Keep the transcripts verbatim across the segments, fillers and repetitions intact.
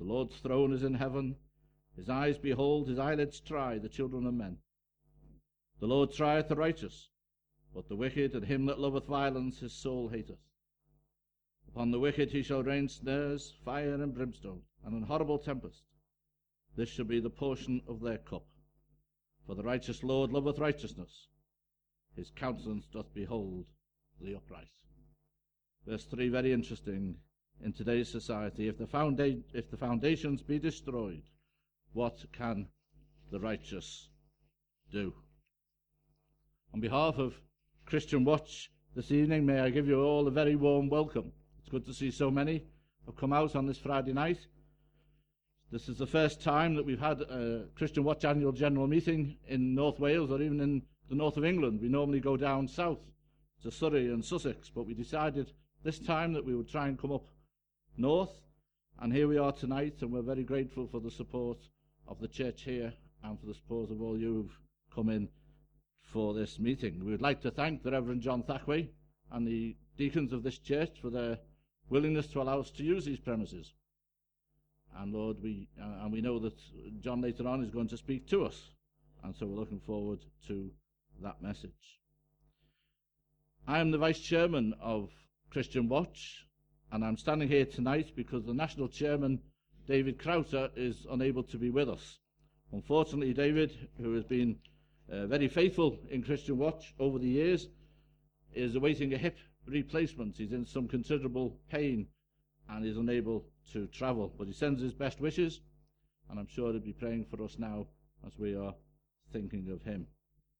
The Lord's throne is in heaven. His eyes behold, his eyelids try the children of men. The Lord trieth the righteous, but the wicked and him that loveth violence his soul hateth. Upon the wicked he shall rain snares, fire and brimstone, and an horrible tempest. This shall be the portion of their cup. For the righteous Lord loveth righteousness. His countenance doth behold the upright. Verse three, very interesting in today's society. If the, founda- if the foundations be destroyed, what can the righteous do? On behalf of Christian Watch this evening, may I give you all a very warm welcome. It's good to see so many have come out on this Friday night. This is the first time that we've had a Christian Watch annual general meeting in North Wales or even in the north of England. We normally go down south to Surrey and Sussex, but we decided this time that we would try and come up north, and here we are tonight, and we're very grateful for the support of the church here and for the support of all you who've come in for this meeting. We would like to thank the Reverend John Thackway and the deacons of this church for their willingness to allow us to use these premises. And Lord, we uh, and we know that John later on is going to speak to us, and so we're looking forward to that message. I am the Vice Chairman of Christian Watch, and I'm standing here tonight because the National Chairman, David Crowther, is unable to be with us. Unfortunately, David, who has been uh, very faithful in Christian Watch over the years, is awaiting a hip replacement. He's in some considerable pain and is unable to travel, but he sends his best wishes, and I'm sure he'll be praying for us now as we are thinking of him.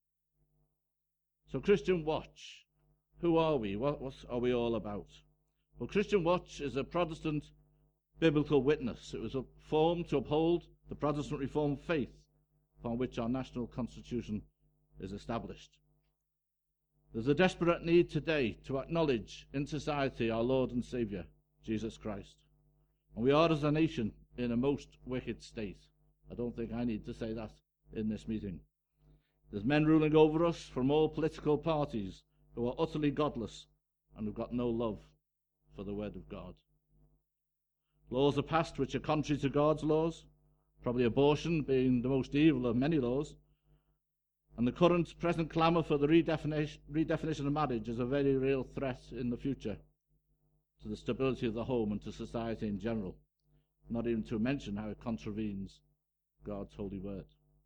So Christian Watch, who are we? What, what are we all about? Well, Christian Watch is a Protestant biblical witness. It was formed to uphold the Protestant Reformed faith upon which our national constitution is established. There's a desperate need today to acknowledge in society our Lord and Saviour, Jesus Christ. And we are as a nation in a most wicked state. I don't think I need to say that in this meeting. There's men ruling over us from all political parties who are utterly godless and who've got no love for the word of God. Laws are passed which are contrary to God's laws, probably abortion being the most evil of many laws. And the current present clamour for the redefinition, redefinition of marriage is a very real threat in the future to the stability of the home and to society in general, not even to mention how it contravenes God's holy word.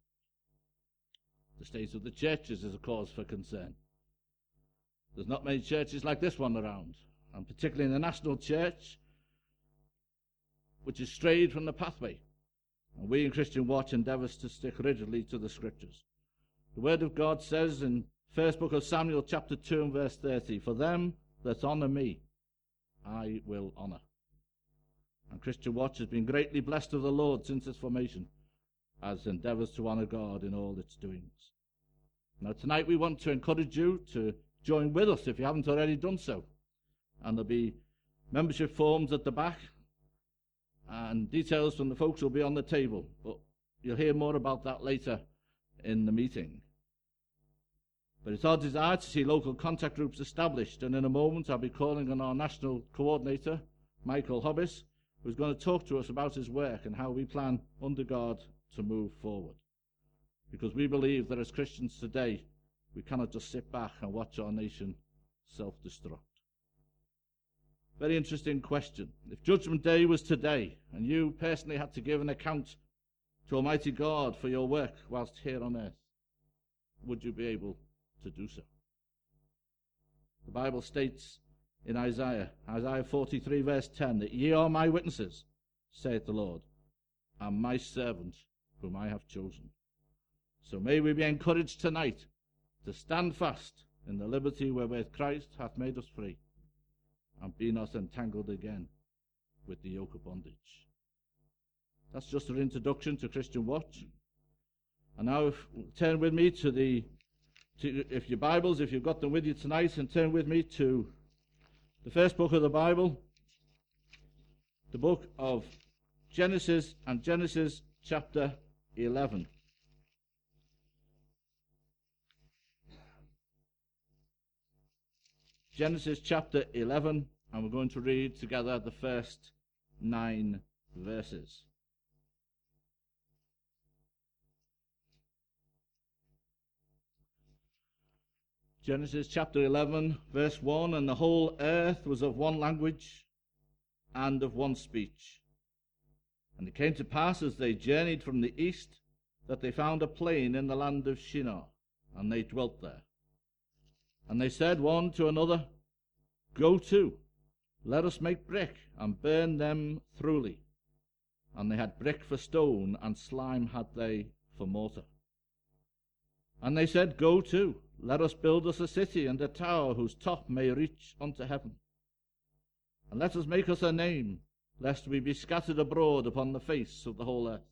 The state of the churches is a cause for concern. There's not many churches like this one around, and particularly in the national church, which has strayed from the pathway. And we in Christian Watch endeavours to stick rigidly to the scriptures. The word of God says in first book of Samuel chapter two and verse thirty, "For them that honour me, I will honour." And Christian Watch has been greatly blessed of the Lord since its formation, as endeavours to honour God in all its doings. Now tonight we want to encourage you to join with us if you haven't already done so. And there'll be membership forms at the back, and details from the folks will be on the table, but you'll hear more about that later in the meeting. But it's our desire to see local contact groups established, and in a moment I'll be calling on our national coordinator, Michael Hobbis, who's going to talk to us about his work and how we plan under God to move forward. Because we believe that as Christians today, we cannot just sit back and watch our nation self-destruct. Very interesting question. If Judgment Day was today, and you personally had to give an account to Almighty God for your work whilst here on earth, would you be able to do so? The Bible states in Isaiah, Isaiah forty-three verse ten, that ye are my witnesses, saith the Lord, and my servant whom I have chosen. So may we be encouraged tonight to stand fast in the liberty wherewith Christ hath made us free, and be not entangled again with the yoke of bondage. That's just an introduction to Christian Watch. And now if, turn with me to the, to, if your Bibles, if you've got them with you tonight, and turn with me to the first book of the Bible, the book of Genesis, and Genesis chapter eleven. Genesis chapter eleven, and we're going to read together the first nine verses. Genesis chapter eleven, verse one, and the whole earth was of one language and of one speech. And it came to pass as they journeyed from the east that they found a plain in the land of Shinar, and they dwelt there. And they said one to another, Go to, let us make brick, and burn them thoroughly. And they had brick for stone, and slime had they for mortar. And they said, Go to, let us build us a city, and a tower whose top may reach unto heaven. And let us make us a name, lest we be scattered abroad upon the face of the whole earth.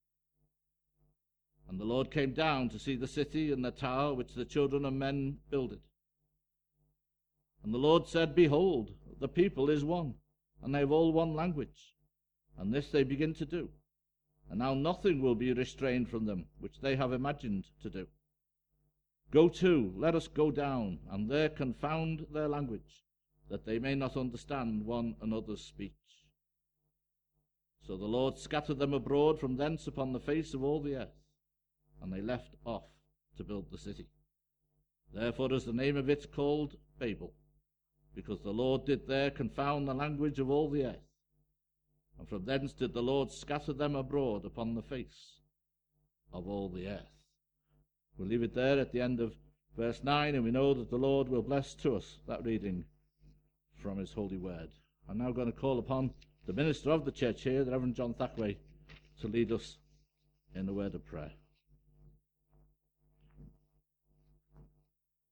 And the Lord came down to see the city and the tower which the children of men builded. And the Lord said, Behold, the people is one, and they have all one language. And this they begin to do. And now nothing will be restrained from them, which they have imagined to do. Go to, let us go down, and there confound their language, that they may not understand one another's speech. So the Lord scattered them abroad from thence upon the face of all the earth, and they left off to build the city. Therefore is the name of it called Babel, because the Lord did there confound the language of all the earth. And from thence did the Lord scatter them abroad upon the face of all the earth. We'll leave it there at the end of verse nine, and we know that the Lord will bless to us that reading from his holy word. I'm now going to call upon the minister of the church here, the Reverend John Thackway, to lead us in the word of prayer.